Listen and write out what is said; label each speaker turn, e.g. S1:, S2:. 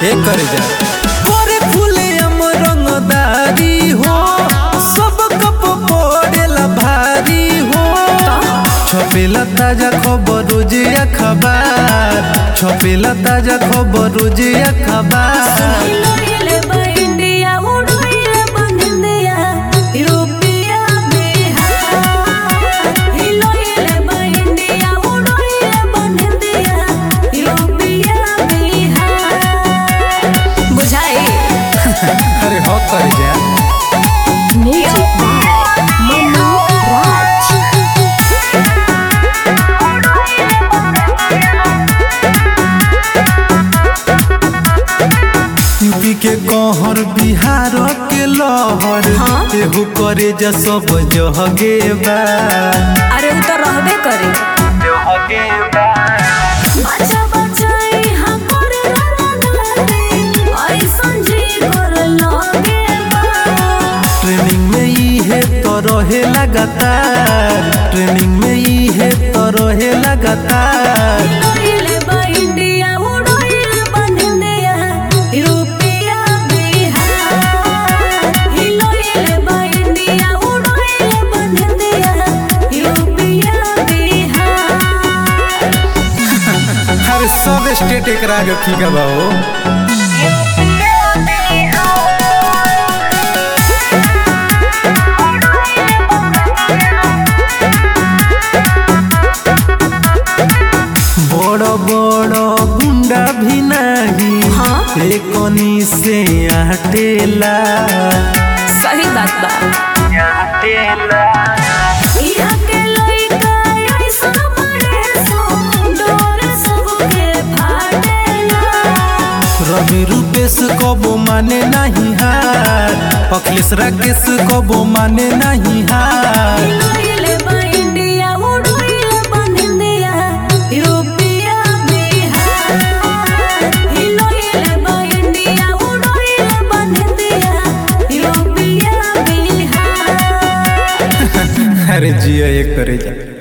S1: कर जा गोरे फूले हम रंगदारी हो सब कप पड़ेला भारी हो छपेला ताजा खबर रोज अखबार छपेला ताजा खबर रोज अखबार अरे हो कर जा यूपी के कहर बिहार के लहर एहू करे जा सब जहगे बा
S2: अरे उ तो रहबे करे
S1: जहगे बा
S2: बच्चा बच्चाई हमर रंगदारी ऐसन जी कर लगे बा
S1: ट्रेनिंग में ही है तो रहे लगातार ट्रेनिंग में ही है तो रहे लगातार
S2: लोइले बा इंडिया उड़ोइले बंदिया यूपिया बिहार हिलोइले बा इंडिया उड़ोइले बंदिया यूपिया बिहार
S1: हर सब स्टेट एक राग ठीक है बाबू बड़ बड़ गुंडा भी नहीं लेकनी से हटेला
S2: सही बात बा इहा के लइका ऐसन बड़े सो डोर सबके फाटेला
S1: रवि रूपेश कबो माने नहीं हार अखिलेश राकेश कबो माने नहीं हार
S2: लोइले बा इंडिया उड़ोइले बंदिया यूपिया बिहार हिलोइले बा इंडिया उड़ोइले बंदिया यूपिया बिहार
S1: अरे जिया ये करे जा।